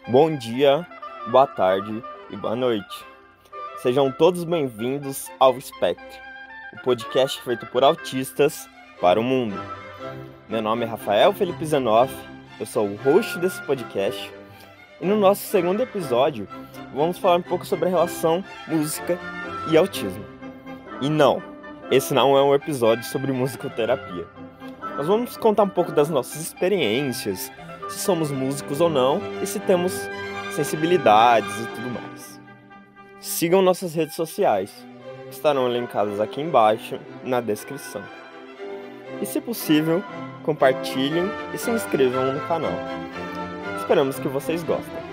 Bom dia, boa tarde e boa noite. Sejam todos bem-vindos ao Espectro, o podcast feito por autistas para o mundo. Meu nome é Rafael Felipe Zanoff, eu sou o host desse podcast e no nosso segundo episódio vamos falar um pouco sobre a relação música e autismo. E não, esse não é um episódio sobre musicoterapia. Nós vamos contar um pouco das nossas experiências, se somos músicos ou não e se temos sensibilidades e tudo mais. Sigam nossas redes sociais, que estarão linkadas aqui embaixo na descrição. E se possível, compartilhem e se inscrevam no canal. Esperamos que vocês gostem.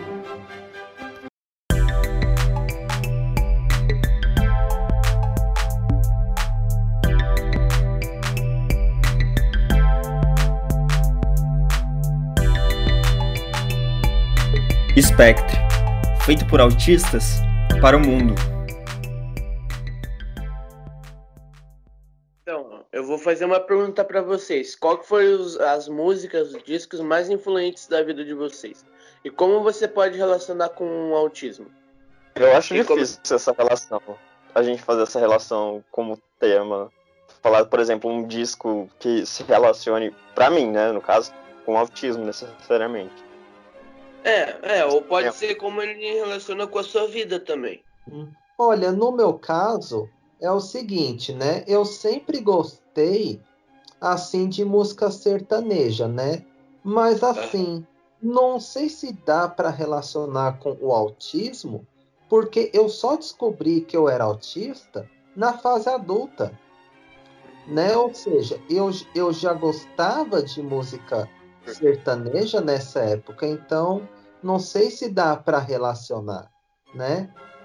Espectro, feito por autistas para o mundo. Então, eu vou fazer uma pergunta para vocês. Qual que foi as músicas, os discos mais influentes da vida de vocês? E como você pode relacionar com o autismo? Eu acho difícil essa relação, a gente fazer essa relação como tema. Falar, por exemplo, um disco que se relacione, pra mim, né, no caso, com autismo necessariamente. Ou pode ser como ele relaciona com a sua vida também. Olha, no meu caso, é o seguinte, né? Eu sempre gostei, assim, de música sertaneja, né? Mas, assim, não sei se dá para relacionar com o autismo, porque eu só descobri que eu era autista na fase adulta, né? Ou seja, eu já gostava de música sertaneja nessa época, então não sei se dá para relacionar, né?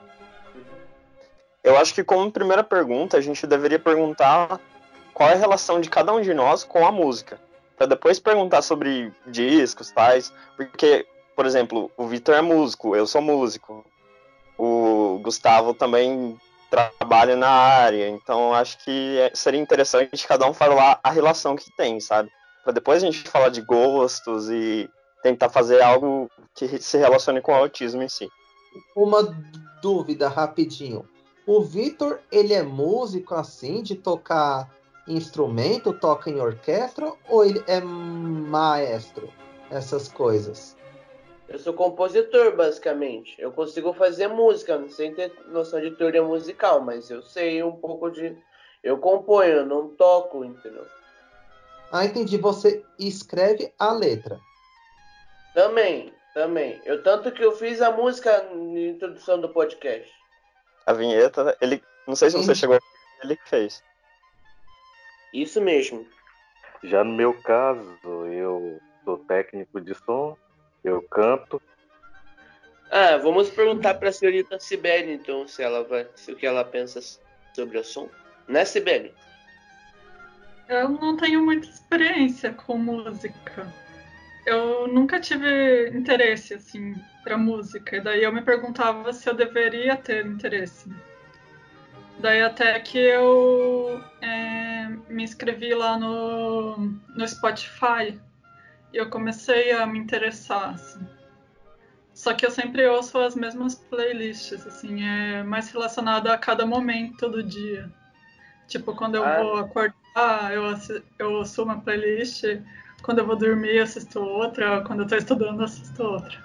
Eu acho que como primeira pergunta a gente deveria perguntar qual é a relação de cada um de nós com a música, para depois perguntar sobre discos, tais, porque, por exemplo, o Vitor é músico, eu sou músico, o Gustavo também trabalha na área, então acho que seria interessante cada um falar a relação que tem, sabe? Para depois a gente falar de gostos e tentar fazer algo que se relacione com o autismo em si. Uma dúvida rapidinho. O Vitor, ele é músico assim, de tocar instrumento, toca em orquestra, ou ele é maestro? Essas coisas. Eu sou compositor, basicamente. Eu consigo fazer música, sem ter noção de teoria musical, mas eu sei um pouco de... Eu componho, eu não toco, entendeu? Ah, entendi. Você escreve a letra. Também. Tanto que eu fiz a música na introdução do podcast. A vinheta, ele... Não sei se você chegou a ver, ele que fez. Isso mesmo. Já no meu caso, eu sou técnico de som, eu canto. Vamos perguntar para a senhorita Cibele, então, o que ela pensa sobre o som. Né, Cibele? Eu não tenho muita experiência com música. Eu nunca tive interesse, assim, pra música. E daí eu me perguntava se eu deveria ter interesse. Daí até que eu me inscrevi lá no Spotify. E eu comecei a me interessar, assim. Só que eu sempre ouço as mesmas playlists, assim. É mais relacionado a cada momento do dia. Tipo, quando eu vou acordar, eu ouço uma playlist... Quando eu vou dormir, eu assisto outra. Quando eu tô estudando, eu assisto outra.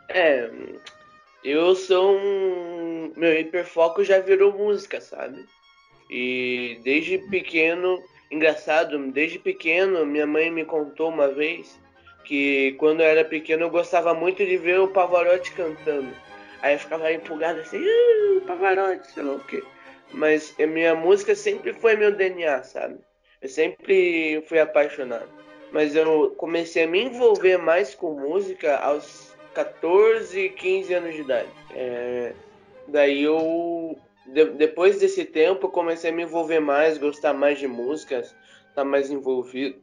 Eu sou Meu hiperfoco já virou música, sabe? E desde pequeno... Engraçado, desde pequeno, minha mãe me contou uma vez que quando eu era pequeno eu gostava muito de ver o Pavarotti cantando. Aí eu ficava empolgado assim, Pavarotti, sei lá o quê. Mas a minha música sempre foi meu DNA, sabe? Eu sempre fui apaixonado. Mas eu comecei a me envolver mais com música aos 14, 15 anos de idade. Daí depois desse tempo, eu comecei a me envolver mais, gostar mais de músicas, estar mais envolvido,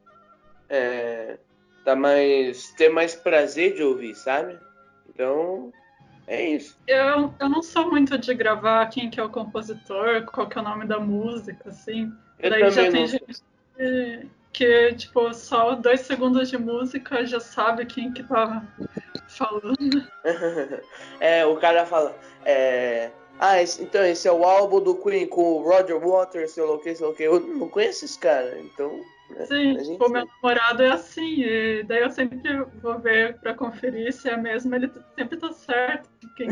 ter mais prazer de ouvir, sabe? Então, é isso. Eu não sou muito de gravar quem que é o compositor, qual que é o nome da música, assim. Daí já tem gente que, tipo, só 2 segundos de música já sabe quem que tá falando. O cara fala, então esse é o álbum do Queen com o Roger Waters, sei lá o que. Eu não conheço esse cara, então... Sim, tipo, meu namorado é assim, e daí eu sempre vou ver pra conferir se é mesmo, ele sempre tá certo.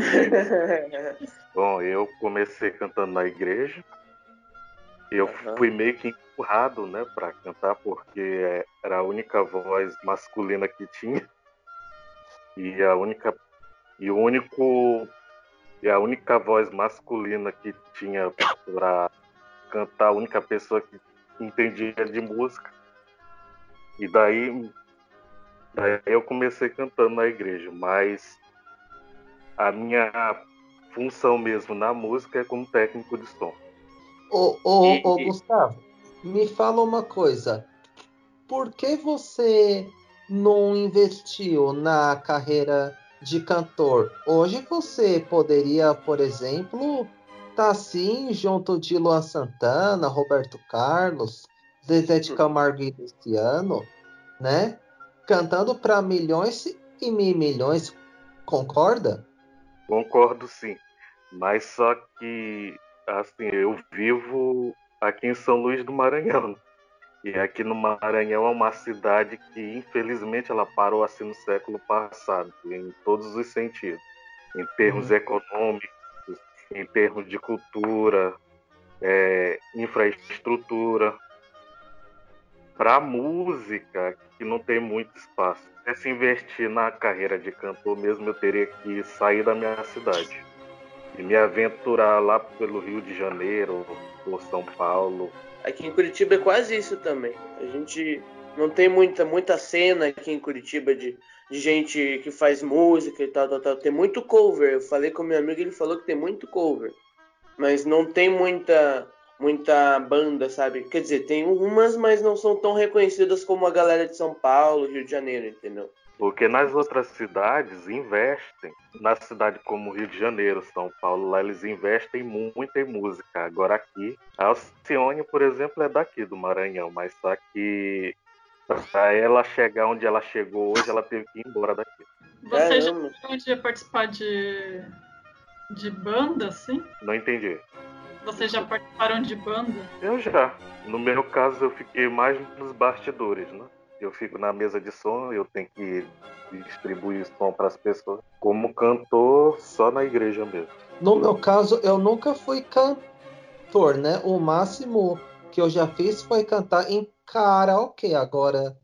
Bom, eu comecei cantando na igreja. Eu fui meio que empurrado, né, pra cantar, porque era a única voz masculina que tinha. E a única voz masculina que tinha pra cantar, a única pessoa que entendia de música. E daí eu comecei cantando na igreja, mas a minha função mesmo na música é como técnico de som. Ô, Gustavo, me fala uma coisa. Por que você não investiu na carreira de cantor? Hoje você poderia, por exemplo, estar assim junto de Luan Santana, Roberto Carlos, Zezé de Camargo e Luciano, né? Cantando para milhões e milhões, concorda? Concordo, sim. Mas só que, assim, eu vivo aqui em São Luís do Maranhão. E aqui no Maranhão é uma cidade que, infelizmente, ela parou assim no século passado, em todos os sentidos. Em termos econômicos, em termos de cultura, infraestrutura. Para música, que não tem muito espaço. Se investir na carreira de cantor mesmo, eu teria que sair da minha cidade e me aventurar lá pelo Rio de Janeiro, por São Paulo. Aqui em Curitiba é quase isso também. A gente não tem muita cena aqui em Curitiba de gente que faz música e tal. Tem muito cover. Eu falei com meu amigo, ele falou que tem muito cover. Mas não tem muita banda, sabe? Quer dizer, tem umas, mas não são tão reconhecidas como a galera de São Paulo, Rio de Janeiro, entendeu? Porque nas outras cidades investem. Na cidade como Rio de Janeiro, São Paulo, lá eles investem muito em música. Agora aqui, a Alcione, por exemplo, é daqui do Maranhão, mas só que para ela chegar onde ela chegou hoje, ela teve que ir embora daqui. Vocês já podiam participar de banda, assim? Não entendi. Vocês já participaram de banda? Eu já. No meu caso, eu fiquei mais nos bastidores, né? Eu fico na mesa de som, eu tenho que distribuir som para as pessoas. Como cantor, só na igreja mesmo. No meu caso, eu nunca fui cantor, né? O máximo que eu já fiz foi cantar em karaokê. Agora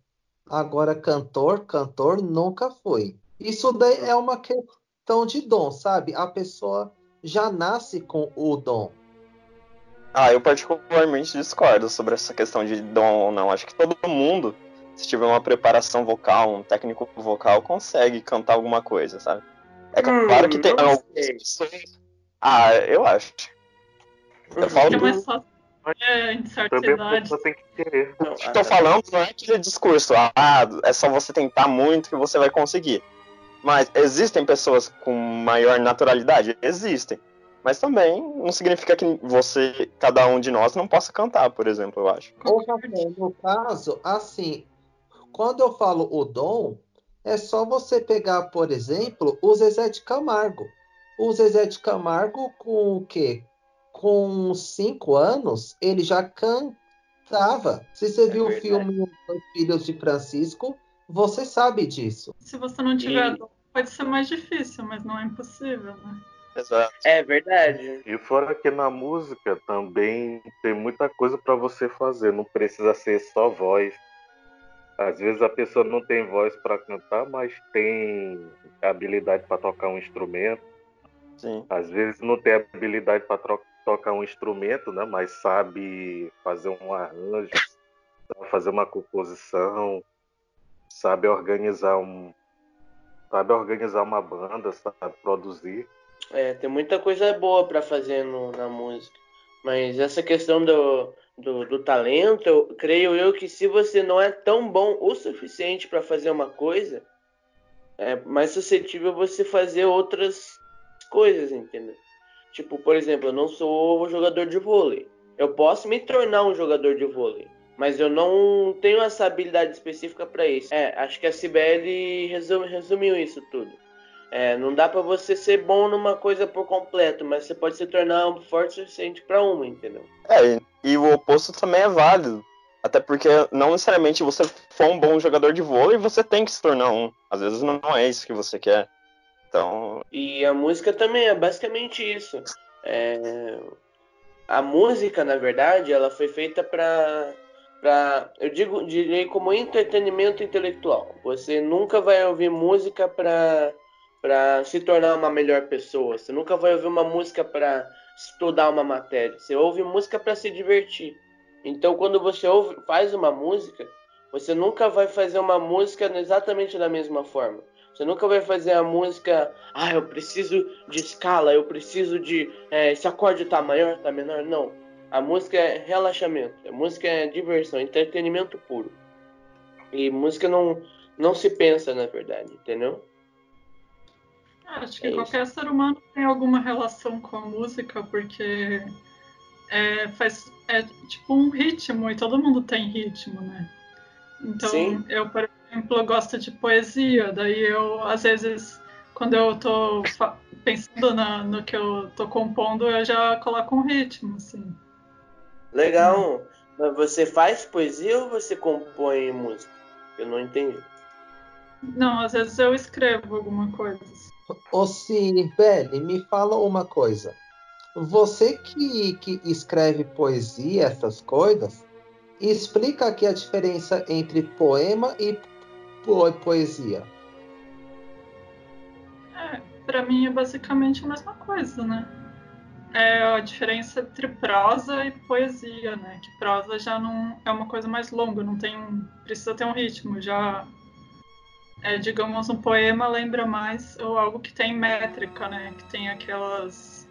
cantor nunca foi. Isso daí é uma questão de dom, sabe? A pessoa já nasce com o dom. Eu particularmente discordo sobre essa questão de dom ou não. Acho que todo mundo, se tiver uma preparação vocal, um técnico vocal, consegue cantar alguma coisa, sabe? É claro que tem algumas pessoas... eu acho. Eu falo é mais fácil em certa Também idade. a pessoa tem que querer. O que eu tô falando não é aquele discurso, é só você tentar muito que você vai conseguir. Mas existem pessoas com maior naturalidade? Existem. Mas também não significa que cada um de nós, não possa cantar, por exemplo, eu acho. No caso, assim, quando eu falo o dom, é só você pegar, por exemplo, o Zezé de Camargo. O Zezé de Camargo, com o quê? Com 5 anos, ele já cantava. Se você viu o filme Os Filhos de Francisco, você sabe disso. Se você não tiver dom, pode ser mais difícil, mas não é impossível, né? Exato. É verdade. E fora que na música também tem muita coisa para você fazer, não precisa ser só voz. Às vezes a pessoa não tem voz para cantar, mas tem habilidade para tocar um instrumento. Sim. Às vezes não tem habilidade para tocar um instrumento, né? Mas sabe fazer um arranjo, sabe fazer uma composição, sabe organizar uma banda, sabe produzir. Tem muita coisa boa para fazer na música. Mas essa questão do talento, creio eu que se você não é tão bom o suficiente para fazer uma coisa, é mais suscetível você fazer outras coisas, entendeu? Tipo, por exemplo, eu não sou jogador de vôlei. Eu posso me tornar um jogador de vôlei, mas eu não tenho essa habilidade específica para isso. Acho que a Cibele resumiu isso tudo. Não dá pra você ser bom numa coisa por completo, mas você pode se tornar forte o suficiente pra uma, entendeu? E o oposto também é válido. Até porque não necessariamente você for um bom jogador de vôlei, você tem que se tornar um. Às vezes não é isso que você quer. Então, E a música também é basicamente isso. A música, na verdade, ela foi feita direi como entretenimento intelectual. Você nunca vai ouvir música para se tornar uma melhor pessoa. Você nunca vai ouvir uma música para estudar uma matéria. Você ouve música para se divertir. Então, quando você faz uma música, você nunca vai fazer uma música exatamente da mesma forma. Você nunca vai fazer a música, eu preciso de escala, eu preciso de esse acorde tá maior, tá menor. Não. A música é relaxamento, a música é diversão, entretenimento puro. E música não se pensa, na verdade, entendeu? Acho que qualquer ser humano tem alguma relação com a música, porque é tipo um ritmo, e todo mundo tem ritmo, né? Então, Sim. eu, por exemplo, eu gosto de poesia, daí eu, às vezes, quando eu tô pensando no que eu tô compondo, eu já coloco um ritmo, assim. Legal. Mas você faz poesia ou você compõe música? Eu não entendi. Não, às vezes eu escrevo alguma coisa. Ô, Cibele, me fala uma coisa. Você que escreve poesia, essas coisas, explica aqui a diferença entre poema e poesia. Pra mim é basicamente a mesma coisa, né? É a diferença entre prosa e poesia, né? Que prosa já não é uma coisa mais longa, não tem precisa ter um ritmo, já digamos, um poema lembra mais ou algo que tem métrica, né? Que tem aquelas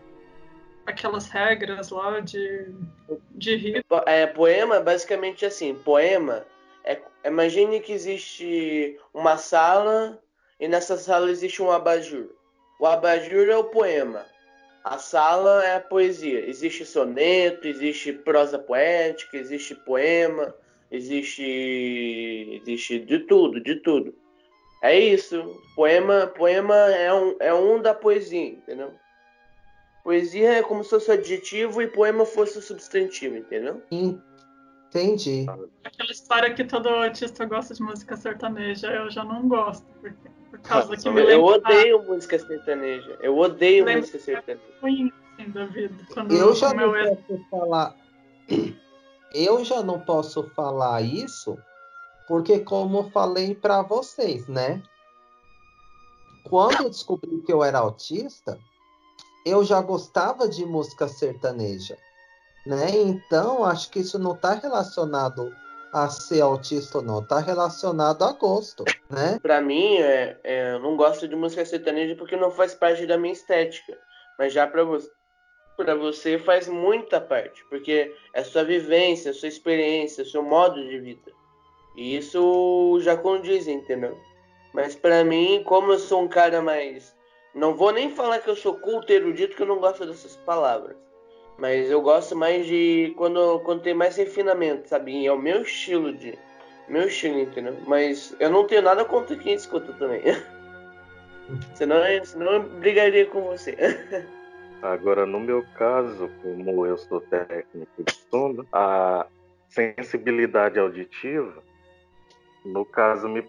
regras lá de ritmo. Poema, basicamente assim, poema imagine que existe uma sala e nessa sala existe um abajur. O abajur é o poema. A sala é a poesia. Existe soneto, existe prosa poética, existe poema, existe de tudo, de tudo. É isso. Poema é um da poesia, entendeu? Poesia é como se fosse o adjetivo e poema fosse o substantivo, entendeu? Entendi. Aquela história que todo artista gosta de música sertaneja, eu já não gosto, por causa que me lembra... Eu odeio música sertaneja. Eu odeio música sertaneja. Ruim, assim, da vida. Quando Eu já não posso falar. Eu já não posso falar isso, porque como eu falei para vocês, né? Quando eu descobri que eu era autista, eu já gostava de música sertaneja, né? Então, acho que isso não está relacionado a ser autista ou não, está relacionado a gosto, né? Pra mim, eu não gosto de música sertaneja porque não faz parte da minha estética. Mas já pra você faz muita parte, porque é sua vivência, sua experiência, seu modo de vida. E isso já condiz, entendeu? Mas pra mim, como eu sou um cara mais... Não vou nem falar que eu sou culto erudito, que eu não gosto dessas palavras. Mas eu gosto mais de quando tem mais refinamento, sabe? E é o meu estilo, entendeu? Mas eu não tenho nada contra quem escuta também. senão eu brigaria com você. Agora, no meu caso, como eu sou técnico de som, a sensibilidade auditiva, no caso, me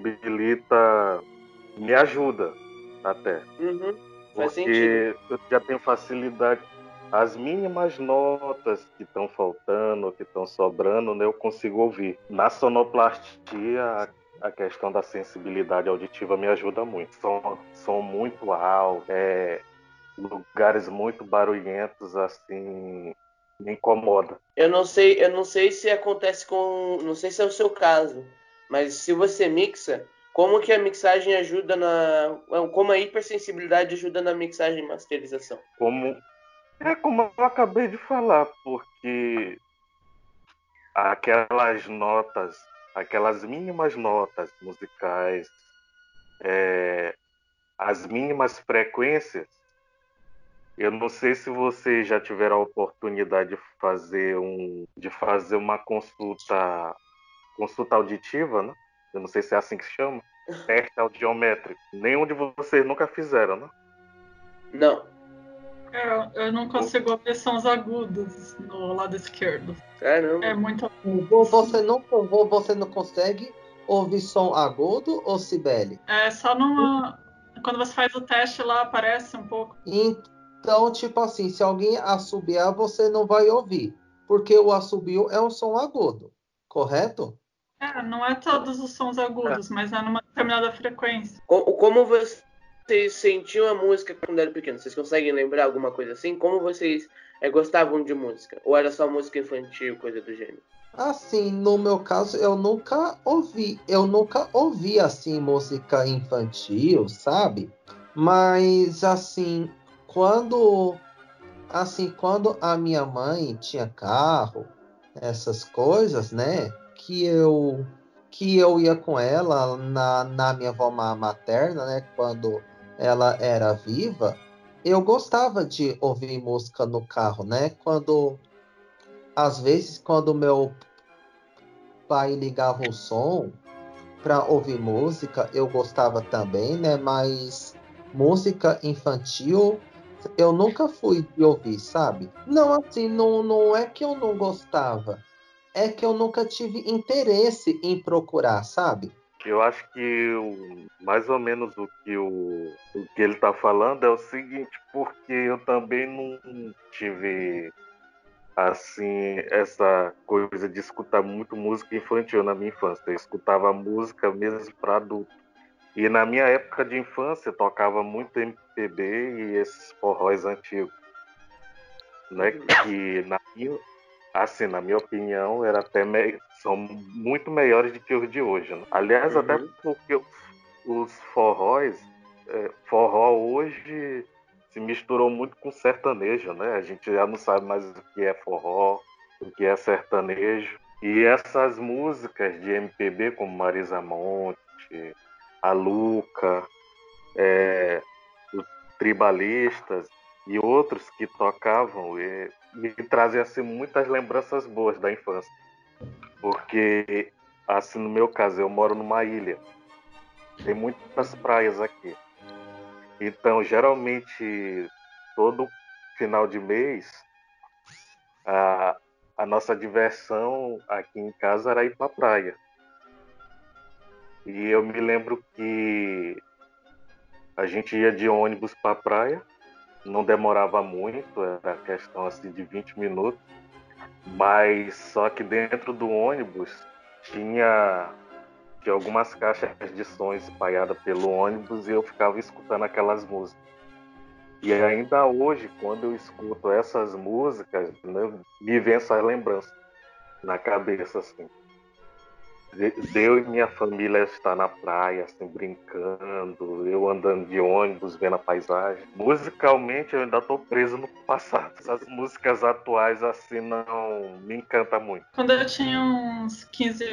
ajuda até. Faz Porque sentido. eu já tenho facilidade. As mínimas notas que estão faltando, que estão sobrando, né, eu consigo ouvir. Na sonoplastia, a questão da sensibilidade auditiva me ajuda muito. Som muito alto, lugares muito barulhentos, assim, me incomoda. Eu não sei se acontece não sei se é o seu caso, mas se você mixa, como que a mixagem ajuda como a hipersensibilidade ajuda na mixagem e masterização? Como eu acabei de falar, porque aquelas mínimas notas musicais, as mínimas frequências, eu não sei se vocês já tiveram a oportunidade de fazer uma consulta auditiva, né? Eu não sei se é assim que se chama. teste audiométrico. Nenhum de vocês nunca fizeram, né? Não. Eu não consigo ouvir sons agudos no lado esquerdo. Caramba. É muito. Você não consegue ouvir som agudo ou Cibele? É só numa. Quando você faz o teste lá, aparece um pouco. Então, tipo assim, se alguém assobiar, você não vai ouvir. Porque o assobio é um som agudo, correto? Não é todos os sons agudos, mas é numa determinada frequência. Como vocês sentiam a música quando eram pequenos? Vocês conseguem lembrar alguma coisa assim? Como vocês gostavam de música? Ou era só música infantil, coisa do gênero? Assim, no meu caso, eu nunca ouvi assim música infantil, sabe? Mas quando quando a minha mãe tinha carro, essas coisas, né? Que eu ia com ela na minha avó materna, né? Quando ela era viva, eu gostava de ouvir música no carro, né? Às vezes, quando meu pai ligava o som para ouvir música, eu gostava também, né? Mas música infantil eu nunca fui de ouvir, sabe? Não, assim, não é que eu não gostava, é que eu nunca tive interesse em procurar, sabe? Eu acho que mais ou menos o que ele está falando é o seguinte, porque eu também não tive assim essa coisa de escutar muito música infantil na minha infância. Eu escutava música mesmo para adulto. E na minha época de infância tocava muito MPB e esses forróis antigos, né? Que na minha opinião, são muito melhores do que os de hoje. Né? Aliás, até porque os forróis, forró hoje se misturou muito com sertanejo, né? A gente já não sabe mais o que é forró, o que é sertanejo. E essas músicas de MPB, como Marisa Monte, a Luca, os Tribalistas e outros que tocavam, me trazem assim, muitas lembranças boas da infância. Porque, assim, no meu caso, eu moro numa ilha. Tem muitas praias aqui. Então, geralmente, todo final de mês, a nossa diversão aqui em casa era ir para a praia. E eu me lembro que a gente ia de ônibus para a praia, não demorava muito, era questão assim de 20 minutos, mas só que dentro do ônibus tinha algumas caixas de som espalhadas pelo ônibus e eu ficava escutando aquelas músicas. E ainda hoje, quando eu escuto essas músicas, né, me vem essas lembranças na cabeça, assim. Eu e minha família estar na praia, assim, brincando, eu andando de ônibus, vendo a paisagem. Musicalmente, eu ainda estou preso no passado. Essas músicas atuais, assim, não me encantam muito. Quando eu tinha uns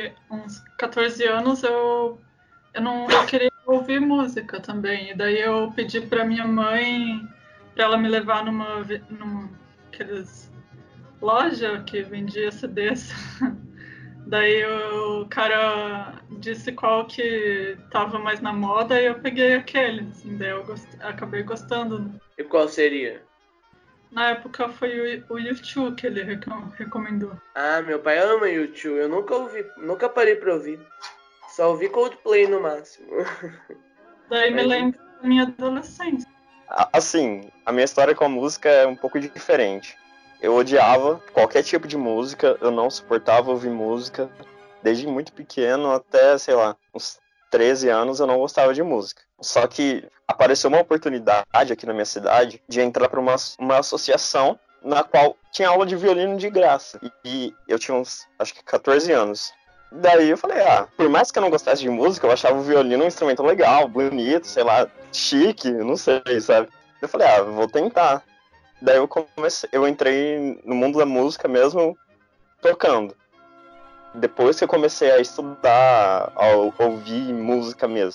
14 anos, eu queria ouvir música também. E daí eu pedi para minha mãe para ela me levar numa aqueles loja que vendia CDs. Daí o cara disse qual que tava mais na moda e eu peguei aquele. Assim, daí eu acabei gostando. E qual seria? Na época foi o U2 que ele recomendou. Ah, meu pai ama U2. Eu nunca ouvi, nunca parei pra ouvir. Só ouvi Coldplay no máximo. Daí me lembra da minha adolescência. Assim, a minha história com a música é um pouco diferente. Eu odiava qualquer tipo de música, eu não suportava ouvir música. Desde muito pequeno até, sei lá, uns 13 anos eu não gostava de música. Só que apareceu uma oportunidade aqui na minha cidade de entrar para uma associação na qual tinha aula de violino de graça. E eu tinha uns, acho que 14 anos. Daí eu falei, por mais que eu não gostasse de música, eu achava o violino um instrumento legal, bonito, sei lá, chique, não sei, sabe? Eu falei, vou tentar. Daí eu entrei no mundo da música mesmo tocando. Depois que eu comecei a estudar, a ouvir música mesmo.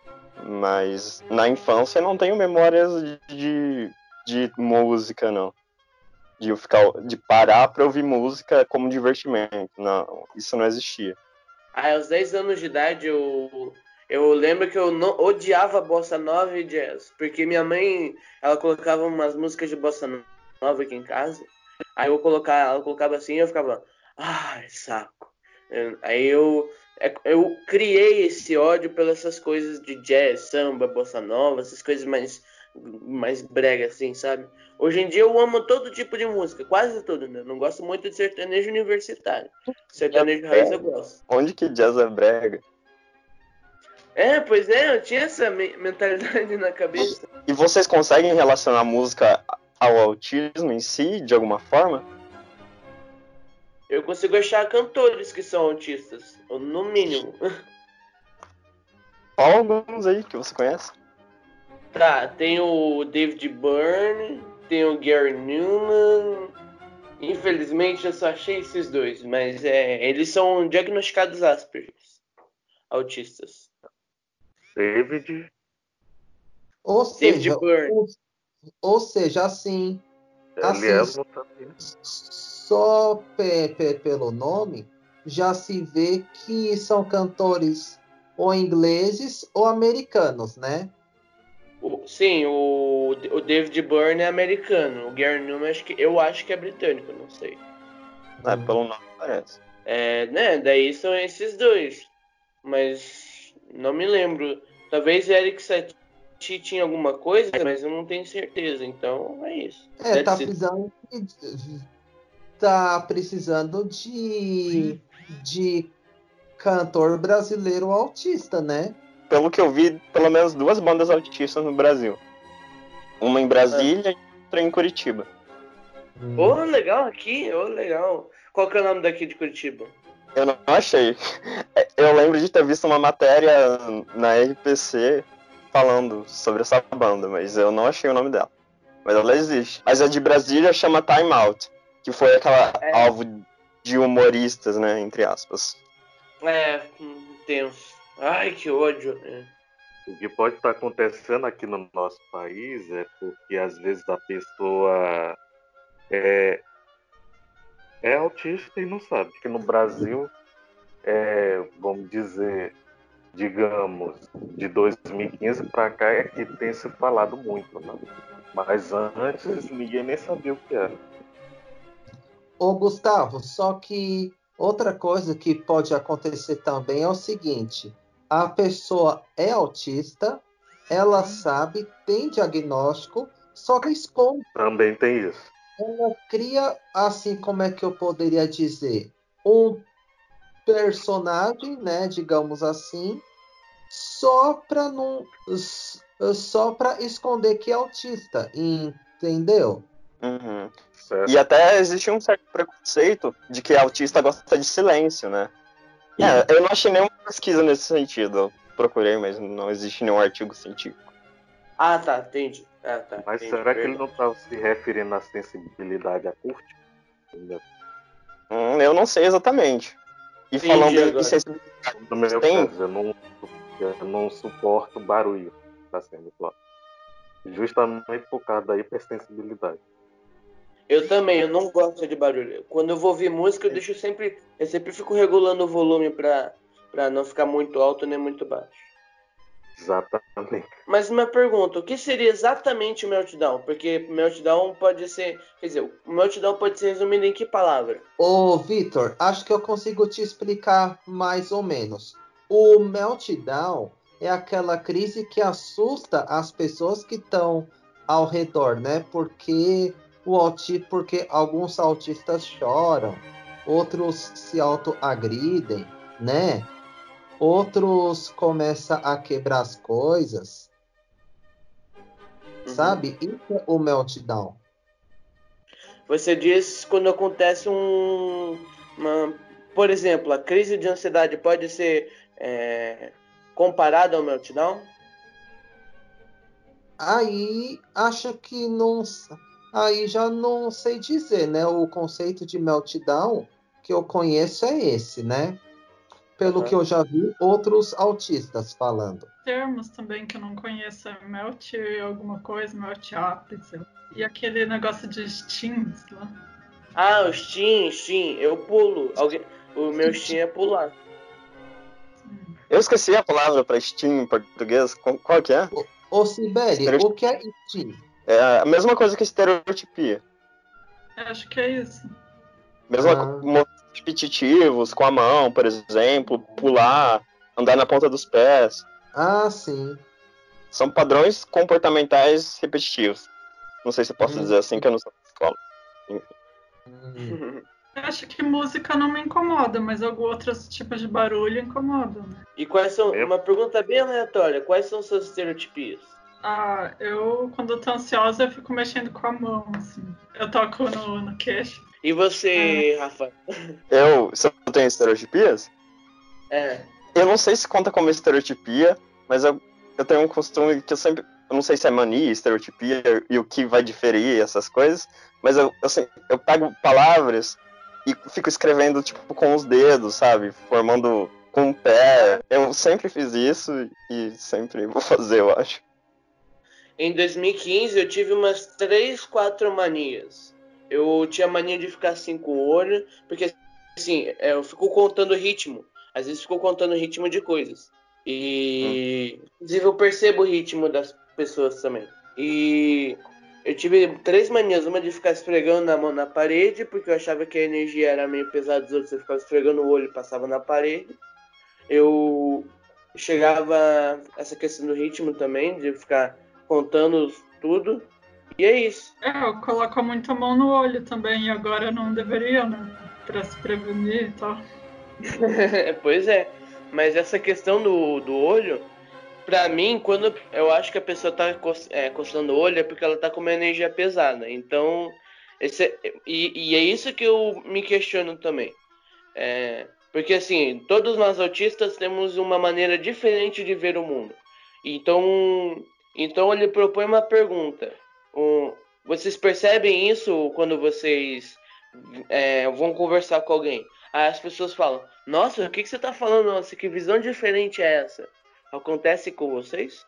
Mas na infância eu não tenho memórias de música, não. De parar pra ouvir música como divertimento. Não, isso não existia. Aos 10 anos de idade eu Eu lembro que eu não, odiava bossa nova e jazz, porque minha mãe, ela colocava umas músicas de bossa nova aqui em casa, aí ela colocava assim e eu ficava, ai, saco. Aí eu criei esse ódio pelas essas coisas de jazz, samba, bossa nova, essas coisas mais brega assim, sabe? Hoje em dia eu amo todo tipo de música, quase tudo, né? Não gosto muito de sertanejo universitário. Sertanejo raiz eu gosto. Onde que jazz é brega? Pois é, eu tinha essa mentalidade na cabeça. E vocês conseguem relacionar a música ao autismo em si, de alguma forma? Eu consigo achar cantores que são autistas, ou no mínimo. Qual alguns aí que você conhece? Tá, tem o David Byrne, tem o Gary Newman. Infelizmente eu só achei esses dois, mas eles são diagnosticados Asperger, autistas. David. Ou David seja, Byrne. ou seja, assim, Elielmo também. só pelo nome, já se vê que são cantores ou ingleses ou americanos, né? Sim, o David Byrne é americano. O Gary Newman eu acho que é britânico, não sei. Pelo nome parece. Né? Daí são esses dois. Mas não me lembro. Talvez Eric Satie tinha alguma coisa, mas eu não tenho certeza. Então é isso. Tá precisando de cantor brasileiro autista, né? Pelo que eu vi, pelo menos 2 bandas autistas no Brasil. Uma em Brasília e outra em Curitiba. Legal aqui, legal. Qual que é o nome daqui de Curitiba? Eu não achei. Eu lembro de ter visto uma matéria na RPC falando sobre essa banda, mas eu não achei o nome dela. Mas ela existe. Mas a de Brasília chama Time Out, que foi aquela alvo de humoristas, né, entre aspas. Tenso. Ai, que ódio. O que pode estar acontecendo aqui no nosso país é porque às vezes a pessoa é autista e não sabe. Que no Brasil, vamos dizer, digamos, de 2015 para cá é que tem se falado muito, né? Mas antes ninguém nem sabia o que era. Ô, Gustavo, só que outra coisa que pode acontecer também é o seguinte: a pessoa é autista, ela sabe, tem diagnóstico, só que esconde. Também tem isso. Ela cria, assim, como é que eu poderia dizer, um personagem, né, digamos assim, só para esconder que é autista, entendeu? Uhum. E até existe um certo preconceito de que autista gosta de silêncio, né? Eu não achei nenhuma pesquisa nesse sentido. Eu procurei, mas não existe nenhum artigo científico. Ah, tá, entendi. Tá, mas entendi, será que ele não estava se referindo à sensibilidade acústica? Eu não sei exatamente. E entendi falando agora. em sensibilidade, No meu caso, eu não suporto barulho, tá sendo claro. Justamente por causa da hipersensibilidade. Eu também, eu não gosto de barulho. Quando eu vou ouvir música, eu sempre fico regulando o volume pra não ficar muito alto nem muito baixo. Exatamente. Mas uma pergunta, o que seria exatamente o meltdown? Porque meltdown pode ser, quer dizer, o meltdown pode ser resumido em que palavra? Ô, Vitor, acho que eu consigo te explicar mais ou menos. O meltdown é aquela crise que assusta as pessoas que estão ao redor, né? Porque alguns autistas choram, outros se autoagridem, né? Outros começam a quebrar as coisas. Sabe? Isso é o meltdown. Você diz quando acontece por exemplo, a crise de ansiedade pode ser comparada ao meltdown? Aí acho que não. Aí já não sei dizer, né? O conceito de meltdown que eu conheço é esse, né? Pelo que eu já vi outros autistas falando. Termos também que eu não conheço é melt alguma coisa, melt up, e aquele negócio de steams lá. Ah, o steam, eu pulo. O meu steam é pular. Eu esqueci a palavra para Steam em português. Qual que é? Ô, Sibeli, o que é Steam? É a mesma coisa que estereotipia. Acho que é isso. Movimentos repetitivos, com a mão, por exemplo, pular, andar na ponta dos pés. Ah, sim. São padrões comportamentais repetitivos. Não sei se eu posso dizer assim, que eu não sou psicólogo. Eu acho que música não me incomoda, mas alguns outros tipos de barulho incomodam, né? E quais são... Uma pergunta bem aleatória. Quais são suas estereotipias? Quando eu tô ansiosa, eu fico mexendo com a mão, assim. Eu toco no queixo. E você, Rafa? Se eu tenho estereotipias? Eu não sei se conta como estereotipia, mas eu tenho um costume que eu não sei se é mania, estereotipia e o que vai diferir essas coisas, mas eu pego palavras e fico escrevendo, tipo, com os dedos, sabe? Formando com o pé. Eu sempre fiz isso e sempre vou fazer, eu acho. Em 2015, eu tive umas 3, 4 manias. Eu tinha mania de ficar assim com o olho, porque, assim, eu fico contando ritmo. Às vezes fico contando ritmo de coisas. E, inclusive, eu percebo o ritmo das pessoas também. E eu tive 3 manias. Uma de ficar esfregando a mão na parede, porque eu achava que a energia era meio pesada dos outros. Eu ficava esfregando o olho e passava na parede. Eu chegava essa questão do ritmo também, de ficar contando tudo. E é isso. Eu coloco muito a mão no olho também, e agora não deveria, né? Pra se prevenir e tal. Pois é. Mas essa questão do olho, pra mim, quando eu acho que a pessoa tá coçando o olho, é porque ela tá com uma energia pesada. Então, e é isso que eu me questiono também. Porque, assim, todos nós autistas temos uma maneira diferente de ver o mundo. Então ele propõe uma pergunta. Vocês percebem isso quando vocês vão conversar com alguém? Aí as pessoas falam, nossa, o que você tá falando? Nossa, que visão diferente é essa? Acontece com vocês?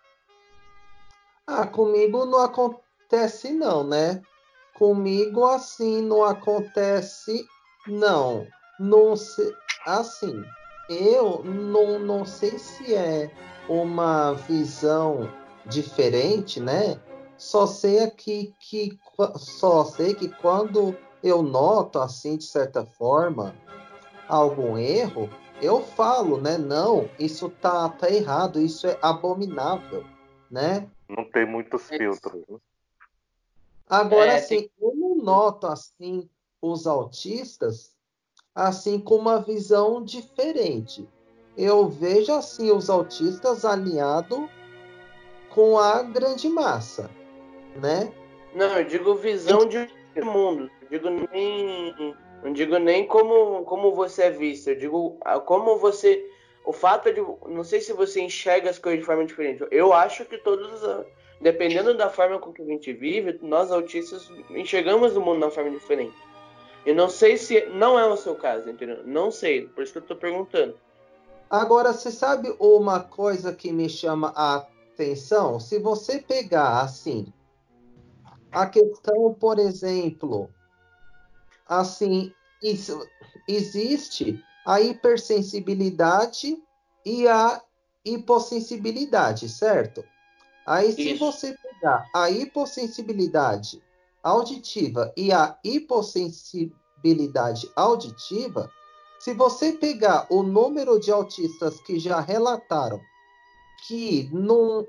Comigo não acontece não, né? Comigo, assim, não acontece não. Não sei, assim, eu não sei se é uma visão diferente, né? Só sei que quando eu noto, assim, de certa forma, algum erro, eu falo, né? Não, isso tá errado, isso é abominável, né? Não tem muitos filtros, né? Agora, assim, eu não noto, assim, os autistas, assim, com uma visão diferente. Eu vejo, assim, os autistas alinhados com a grande massa, né? Não, eu digo visão de mundo. Não digo nem como você é visto. Eu digo como você... O fato de... Não sei se você enxerga as coisas de forma diferente. Eu acho que todos... Dependendo da forma com que a gente vive, nós autistas enxergamos o mundo de uma forma diferente. Eu não sei se... Não é o seu caso, entendeu? Não sei. Por isso que eu tô perguntando. Agora, você sabe uma coisa que me chama a atenção? Se você pegar, assim, a questão, por exemplo, assim, existe a hipersensibilidade e a hipossensibilidade, certo? Aí, se você pegar a hipossensibilidade auditiva e a hipossensibilidade auditiva, se você pegar o número de autistas que já relataram que não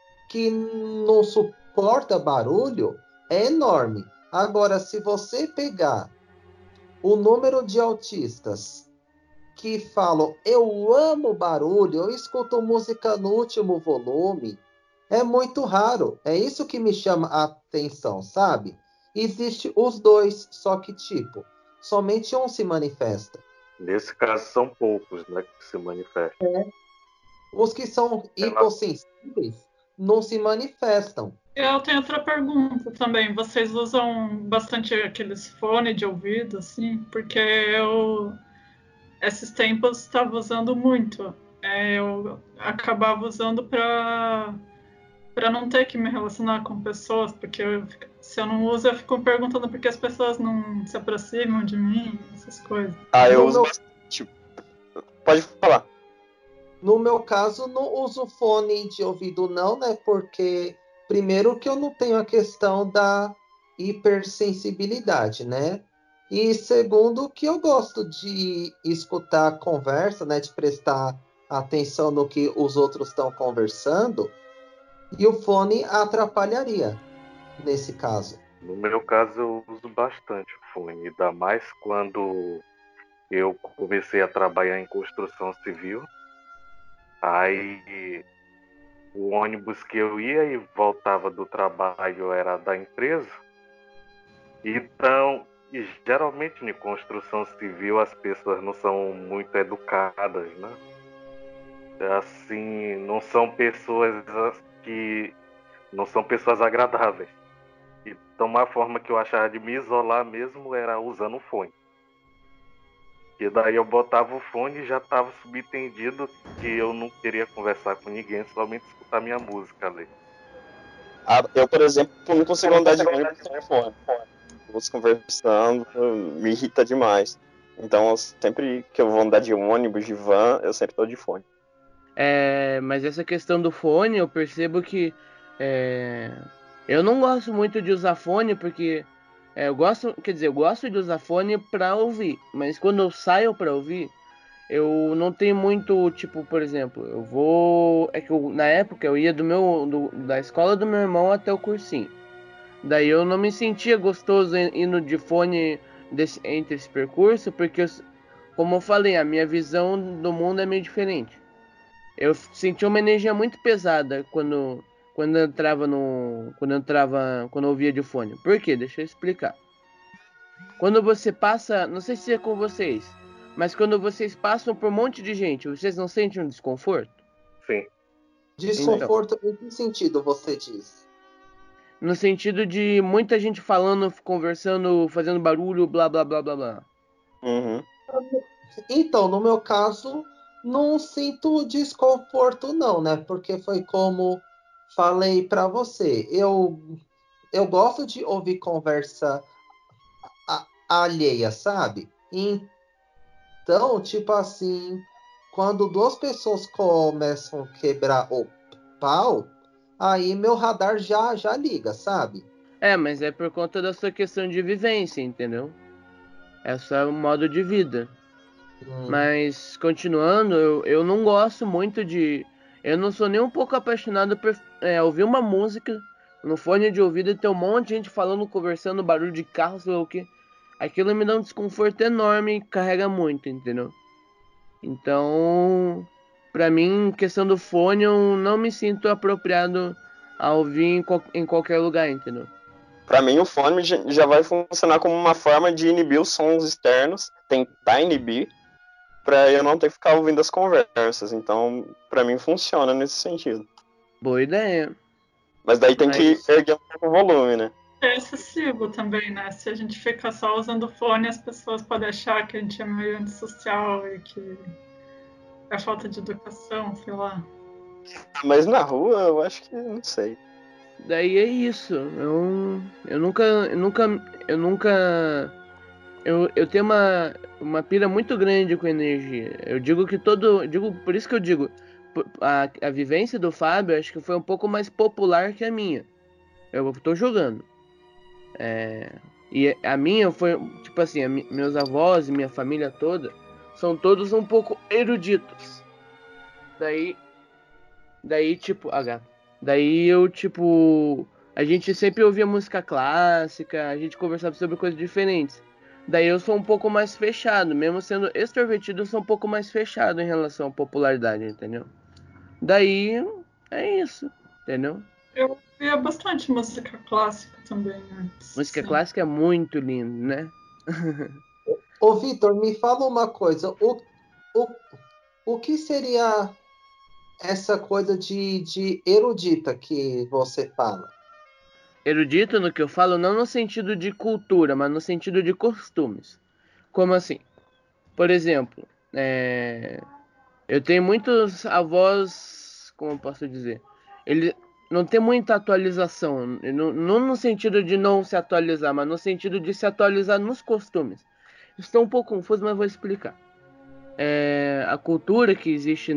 suporta barulho, é enorme. Agora, se você pegar o número de autistas que falam, eu amo barulho, eu escuto música no último volume, é muito raro. É isso que me chama a atenção, sabe? Existe os dois, só que, tipo, somente um se manifesta. Nesse caso, são poucos, né, que se manifestam. Os que são hipossensíveis não se manifestam. Eu tenho outra pergunta também. Vocês usam bastante aqueles fones de ouvido, assim? Porque eu, esses tempos, estava usando muito. Eu acabava usando para não ter que me relacionar com pessoas, porque se eu não uso, eu fico me perguntando por que as pessoas não se aproximam de mim, essas coisas. Eu uso bastante. Pode falar. No meu caso, não uso fone de ouvido não, né? Porque primeiro que eu não tenho a questão da hipersensibilidade, né? E segundo que eu gosto de escutar a conversa, né? De prestar atenção no que os outros estão conversando. E o fone atrapalharia nesse caso. No meu caso, eu uso bastante o fone, ainda mais quando eu comecei a trabalhar em construção civil. Aí o ônibus que eu ia e voltava do trabalho era da empresa. Então, e geralmente em construção civil as pessoas não são muito educadas, né? Assim, não são pessoas que não são pessoas agradáveis. Então, uma forma que eu achava de me isolar mesmo era usando o fone. E daí eu botava o fone e já estava subentendido que eu não queria conversar com ninguém, somente escutar minha música ali. Eu, por exemplo, não consigo andar de ônibus sem fone. Vou conversando, me irrita demais. Então, sempre que eu vou andar de ônibus, de van, eu sempre tô de fone. Mas essa questão do fone, eu percebo que eu não gosto muito de usar fone porque eu gosto de usar fone pra ouvir, mas quando eu saio pra ouvir, eu não tenho muito, tipo, por exemplo, na época eu ia da escola do meu irmão até o cursinho. Daí eu não me sentia gostoso indo de fone entre esse percurso, porque, como eu falei, a minha visão do mundo é meio diferente. Eu senti uma energia muito pesada quando eu ouvia de fone. Por quê? Deixa eu explicar. Quando você passa, não sei se é com vocês, mas quando vocês passam por um monte de gente, vocês não sentem um desconforto? Sim. Desconforto em que sentido você diz? No sentido de muita gente falando, conversando, fazendo barulho, blá blá blá blá blá. Uhum. Então, no meu caso, não sinto desconforto não, né? Porque foi como falei para você. Eu gosto de ouvir conversa alheia, sabe? Então, tipo assim, quando duas pessoas começam a quebrar o pau, aí meu radar já liga, sabe? Mas é por conta da sua questão de vivência, entendeu? É só um modo de vida. Mas, continuando, eu não gosto muito de... Eu não sou nem um pouco apaixonado por ouvir uma música no fone de ouvido e ter um monte de gente falando, conversando, barulho de carro, sei lá o que. Aquilo me dá um desconforto enorme e carrega muito, entendeu? Então, pra mim, questão do fone, eu não me sinto apropriado a ouvir em qualquer lugar, entendeu? Para mim, o fone já vai funcionar como uma forma de inibir os sons externos, tentar inibir, para eu não ter que ficar ouvindo as conversas. Então, para mim, funciona nesse sentido. Boa ideia. Mas daí tem que erguer um pouco o volume, né? É excessivo também, né? Se a gente fica só usando fone, as pessoas podem achar que a gente é meio antissocial e que é falta de educação, sei lá. Mas na rua, eu acho que não sei. Daí é isso. Eu tenho uma pira muito grande com energia. Por isso que eu digo, a vivência do Fábio acho que foi um pouco mais popular que a minha. Eu tô jogando. E a minha foi, tipo assim, meus avós e minha família toda são todos um pouco eruditos. Daí tipo, a gente sempre ouvia música clássica, a gente conversava sobre coisas diferentes. Daí eu sou um pouco mais fechado, mesmo sendo extrovertido, eu sou um pouco mais fechado em relação à popularidade, entendeu? Daí é isso, entendeu? Eu ouvia bastante música clássica também antes. Música clássica é muito lindo, né? Ô, Vitor, me fala uma coisa. O que seria essa coisa de erudita que você fala? Erudito no que eu falo, não no sentido de cultura, mas no sentido de costumes. Como assim? Por exemplo, eu tenho muitos avós, como eu posso dizer, ele não tem muita atualização, não no sentido de não se atualizar, mas no sentido de se atualizar nos costumes. Estou um pouco confuso, mas vou explicar. a cultura que existe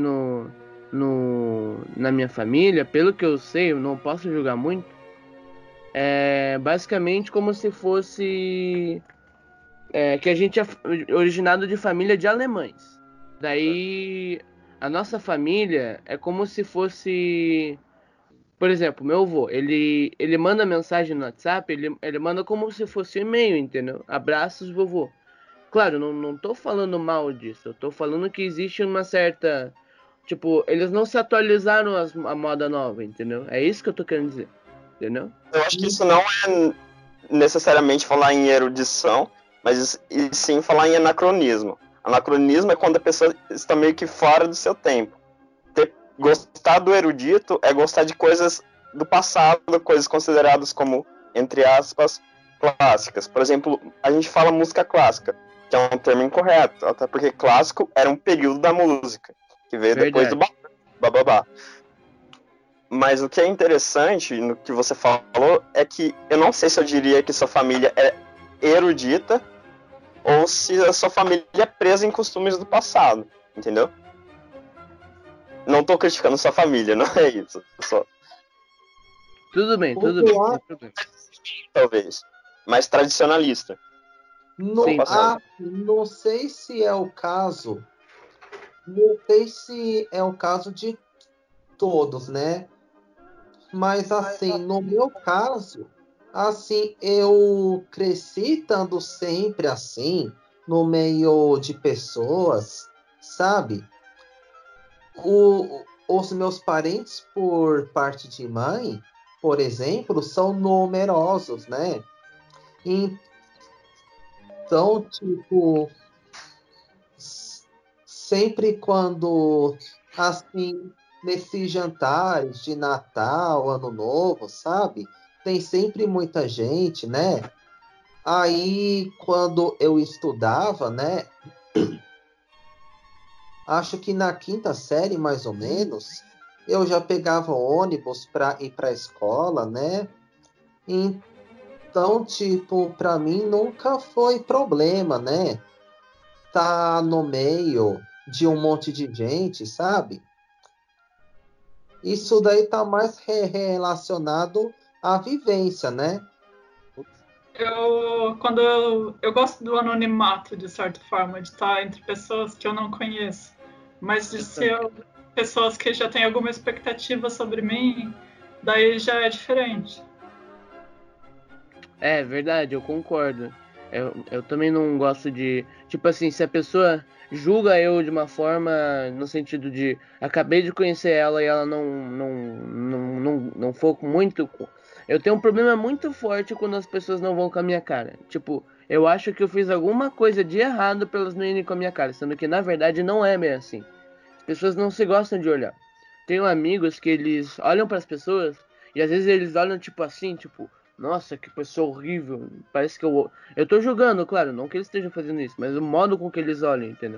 na minha família, pelo que eu sei, eu não posso julgar muito, é basicamente como se fosse que a gente é originado de família de alemães. Daí a nossa família é como se fosse, por exemplo, meu avô, ele manda mensagem no WhatsApp, ele manda como se fosse um e-mail, entendeu? Abraços, vovô. Claro, não tô falando mal disso, eu tô falando que existe uma certa, tipo, eles não se atualizaram a moda nova, entendeu? É isso que eu tô querendo dizer, entendeu? Eu acho que isso não é necessariamente falar em erudição, mas e sim falar em anacronismo. Anacronismo é quando a pessoa está meio que fora do seu tempo. Gostar do erudito é gostar de coisas do passado, coisas consideradas como, entre aspas, clássicas. Por exemplo, a gente fala música clássica, que é um termo incorreto, até porque clássico era um período da música, que veio depois do bababá. Mas o que é interessante no que você falou é que eu não sei se eu diria que sua família é erudita ou se a sua família é presa em costumes do passado, entendeu? Não tô criticando sua família, não é isso. Só... Tudo bem. Talvez. Mais tradicionalista. Não sei se é o caso. Não sei se é o caso de todos, né? Mas assim, no meu caso, assim, eu cresci estando sempre assim, no meio de pessoas, sabe? Os meus parentes, por parte de mãe, por exemplo, são numerosos, né? Então, tipo, sempre quando, assim, nesses jantares de Natal, Ano Novo, sabe? Tem sempre muita gente, né? Aí, quando eu estudava, né? Acho que na quinta série, mais ou menos, eu já pegava ônibus para ir para a escola, né? Então, tipo, para mim nunca foi problema, né? Tá no meio de um monte de gente, sabe? Isso daí tá mais relacionado à vivência, né? Eu gosto do anonimato, de certa forma, de estar entre pessoas que eu não conheço, mas de ser pessoas que já têm alguma expectativa sobre mim, daí já é diferente. É verdade, eu concordo. Eu também não gosto de... Tipo assim, se a pessoa julga eu de uma forma no sentido de... Acabei de conhecer ela e ela não for muito... Eu tenho um problema muito forte quando as pessoas não vão com a minha cara. Tipo, eu acho que eu fiz alguma coisa de errado pra elas não irem com a minha cara. Sendo que, na verdade, não é bem assim. As pessoas não se gostam de olhar. Tenho amigos que eles olham pras pessoas e às vezes eles olham tipo assim, tipo... Nossa, que pessoa horrível. Parece que eu tô julgando, claro, não que eles estejam fazendo isso, mas o modo com que eles olham, entendeu?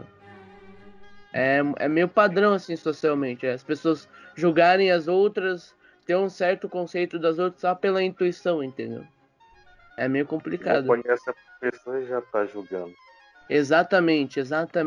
É meio padrão, assim, socialmente. As pessoas julgarem as outras, ter um certo conceito das outras só pela intuição, entendeu? É meio complicado. Não conhece a pessoa e já tá julgando. Exatamente.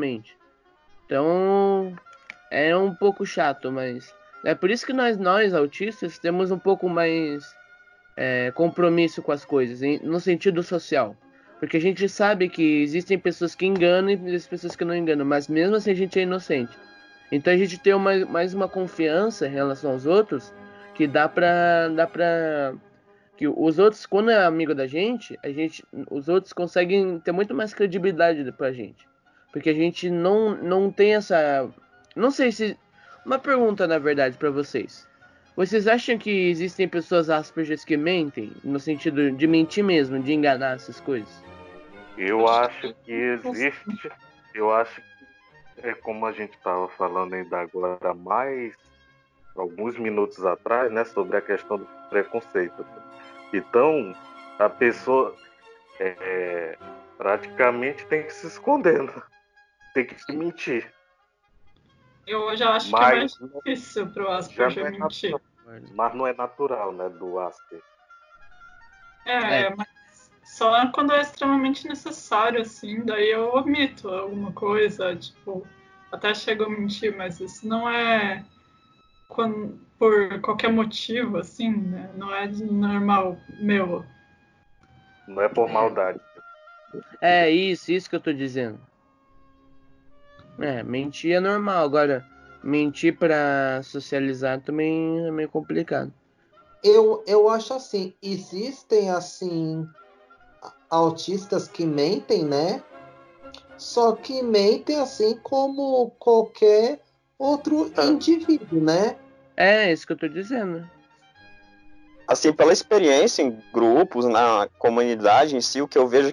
Então, é um pouco chato, mas... É por isso que nós autistas, temos um pouco mais... compromisso com as coisas, no sentido social. Porque a gente sabe que existem pessoas que enganam e existem pessoas que não enganam, mas mesmo assim a gente é inocente. Então a gente tem mais uma confiança em relação aos outros que dá pra que os outros, quando é amigo da gente, os outros conseguem ter muito mais credibilidade pra gente. Porque a gente não tem essa... Não sei se... Uma pergunta, na verdade, pra vocês. Vocês acham que existem pessoas Asperger que mentem? No sentido de mentir mesmo, de enganar essas coisas? Eu acho que existe. Eu acho que é como a gente estava falando ainda agora, mais alguns minutos atrás, né, sobre a questão do preconceito. Então, a pessoa praticamente tem que se esconder, né? Tem que se mentir. Eu já acho que é mais difícil para o Asperger mentir. Mas não é natural, né, do Asperger. Mas só quando é extremamente necessário, assim, daí eu omito alguma coisa, tipo, até chego a mentir, mas isso não é por qualquer motivo, assim, né? Não é normal meu. Não é por maldade. É isso que eu tô dizendo. Mentir é normal, agora mentir pra socializar também é meio complicado. Eu acho assim, existem assim autistas que mentem, né? Só que mentem assim como qualquer outro indivíduo, né? É isso que eu tô dizendo. Assim, pela experiência em grupos, na comunidade em si, o que eu vejo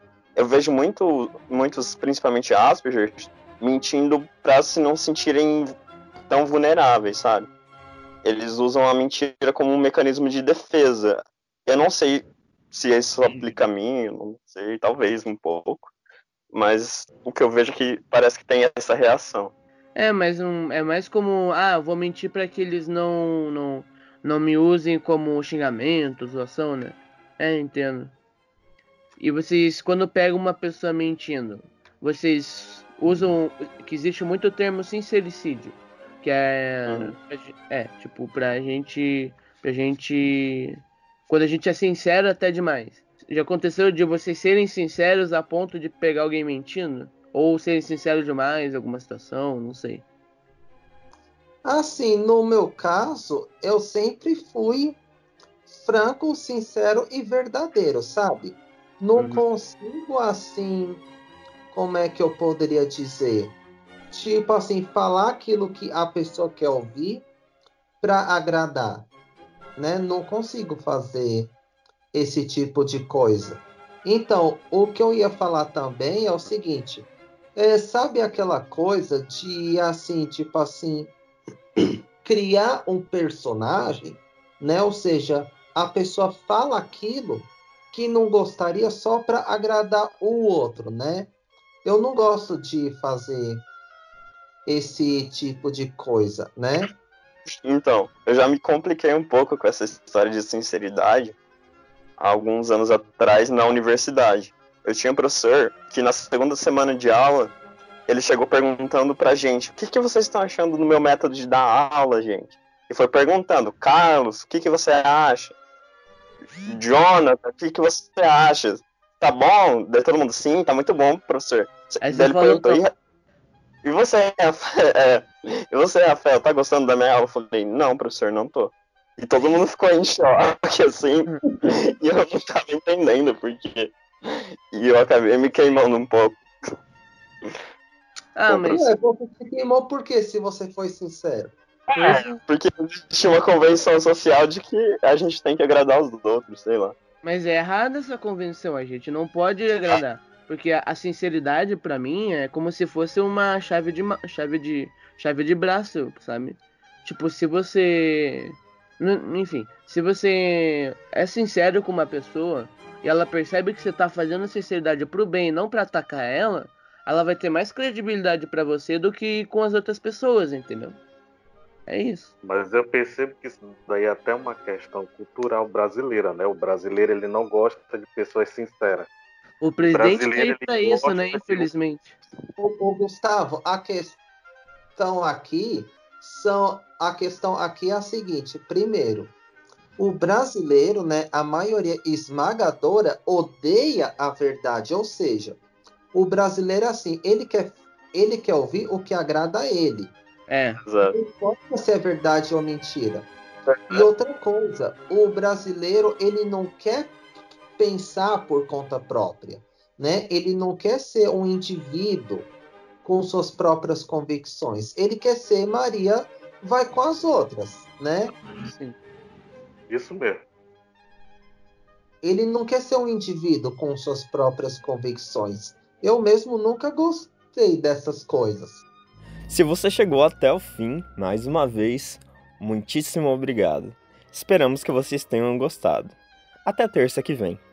muitos, principalmente Asperger, mentindo para se não sentirem tão vulneráveis, sabe? Eles usam a mentira como um mecanismo de defesa. Eu não sei se isso aplica a mim, eu não sei, talvez um pouco. Mas o que eu vejo é que parece que tem essa reação. Mas é mais como, eu vou mentir para que eles não me usem como xingamento, zoação, né? Entendo. E vocês, quando pegam uma pessoa mentindo, vocês usam, que existe muito o termo sincericídio, que tipo, pra gente, quando a gente é sincero até demais. Já aconteceu de vocês serem sinceros a ponto de pegar alguém mentindo? Ou serem sinceros demais em alguma situação, não sei. Assim, no meu caso, eu sempre fui franco, sincero e verdadeiro, sabe? Não consigo, assim, como é que eu poderia dizer? Tipo assim, falar aquilo que a pessoa quer ouvir para agradar, né? Não consigo fazer esse tipo de coisa. Então, o que eu ia falar também é o seguinte, sabe aquela coisa de, assim, tipo assim, criar um personagem, né? Ou seja, a pessoa fala aquilo que não gostaria só para agradar o outro, né? Eu não gosto de fazer esse tipo de coisa, né? Então, eu já me compliquei um pouco com essa história de sinceridade há alguns anos atrás na universidade. Eu tinha um professor que na segunda semana de aula, ele chegou perguntando pra gente, o que vocês estão achando do meu método de dar aula, gente? E foi perguntando, Carlos, o que você acha? Jonathan, o que você acha? Tá bom? Daí todo mundo, sim, tá muito bom, professor. Aí Daí ele falou, perguntou, e você, Rafael, tá gostando da minha aula? Eu falei, não, professor, não tô. E todo mundo ficou em choque, assim, e eu não tava entendendo por quê. E eu acabei me queimando um pouco. Mas... Você se queimou por quê, se você foi sincero? Porque existe uma convenção social de que a gente tem que agradar os outros, sei lá. Mas é errada essa convenção, a gente não pode agradar. Porque a sinceridade, pra mim, é como se fosse uma chave de braço, sabe? Tipo, se você... Enfim, se você é sincero com uma pessoa e ela percebe que você tá fazendo sinceridade pro bem e não pra atacar ela vai ter mais credibilidade pra você do que com as outras pessoas, entendeu? É isso. Mas eu percebo que isso daí é até uma questão cultural brasileira, né? O brasileiro, ele não gosta de pessoas sinceras. O presidente tá aí Ele pra isso, gosta né? de- Infelizmente. Ô, Gustavo, a questão aqui é a seguinte: primeiro, o brasileiro, né, a maioria esmagadora odeia a verdade, ou seja, o brasileiro assim, ele quer ouvir o que agrada a ele. Exato. Não importa se é verdade ou mentira. E outra coisa, o brasileiro ele não quer pensar por conta própria, né? Ele não quer ser um indivíduo com suas próprias convicções. Ele quer ser Maria vai com as outras, né? Sim. Isso mesmo. Ele não quer ser um indivíduo com suas próprias convicções. Eu mesmo nunca gostei dessas coisas. Se você chegou até o fim, mais uma vez, muitíssimo obrigado. Esperamos que vocês tenham gostado. Até terça que vem.